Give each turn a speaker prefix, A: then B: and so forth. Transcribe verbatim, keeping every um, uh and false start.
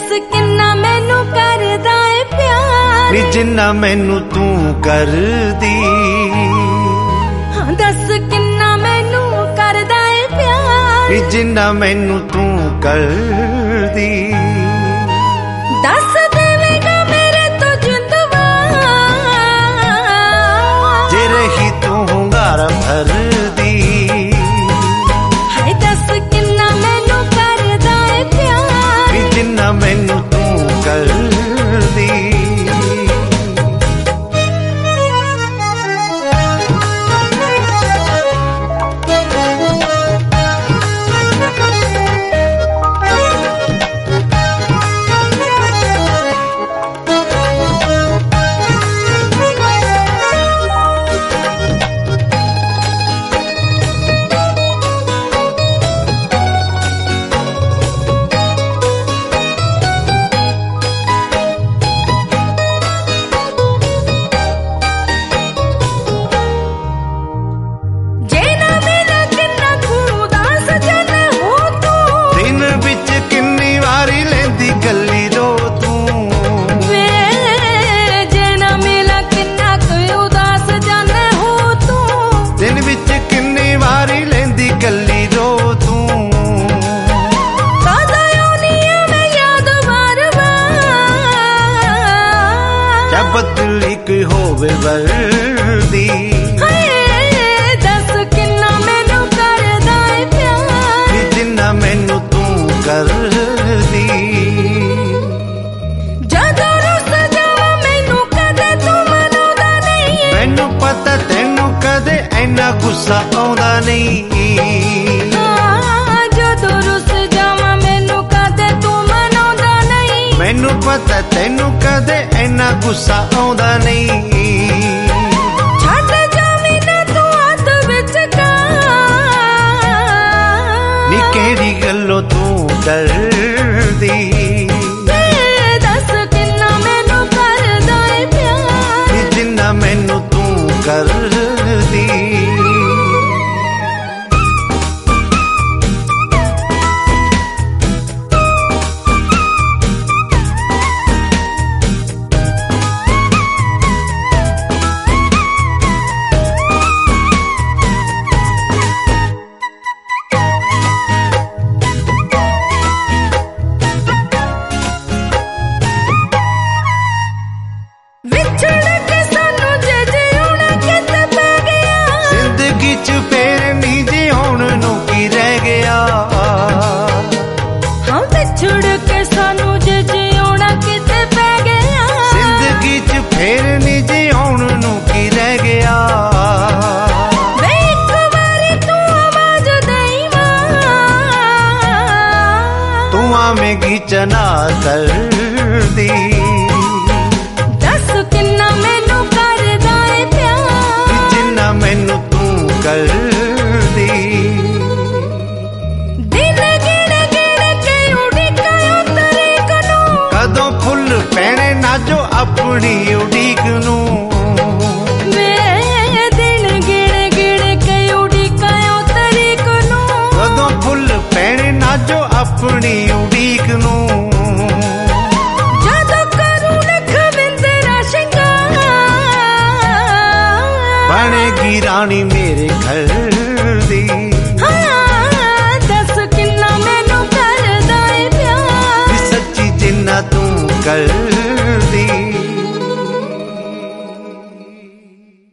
A: किन्ना मैनू करदा है प्यार
B: नी जिन्ना मैनू तू करदी।
A: हाँ दस किन्ना मैनू करदा है प्यार
B: नी जिन्ना मैनू तू करदी।
A: दस देवेगा मेरे तो जिंदवा
B: जे रही तू हुंगारा भर दी।
A: हाय दस किन्ना मैनू करदा है प्यार
B: नी जिन्ना मैनू तू करदी। बदली कोई होवे वर्दी।
A: दस किन्ना मैनू करदा है प्यार
B: नी जिन्ना मैनू तू करदी।
A: जदों रुस जावां मैनू कदे तू मनाउंदा नहीं।
B: मैनू पता तैनू कदे ऐना गुस्सा आउंदा नहीं।
A: जदों रुस जावां मैनू कदे तू मनाउंदा नहीं।
B: मैनू पता तैनू कदे ऐना गुस्सा आउंदा नहीं।
A: छड्ड जावीं ना तू हत्थ विच
B: नी केड़ी गल्लों तू डरदी।
A: दस किन्ना मैनू करदा है प्यार
B: नी जिन्ना मैनू तू करदी। फिर नी जी आउण नू की रह गया।
A: वे एक बारी तू आवाज देई मां
B: तू आवेगी चना तरदी।
A: दस किन्ना मैनू करदा है प्यार
B: जिन्ना मैनू तू करदी।
A: दिन गिण गिण के उड़ीकां तरीक नू
B: कदों फुल पैणे ना जो अपनी उड़ीक नू।
A: वे दिन गिण गिण के उड़ीकां तरीक नू
B: कदों फुल पैणे ना जो अपनी उड़ीक नू।
A: जदों करूं लखविंदरा शिंगार
B: बनेगी रानी मेरे घर दी।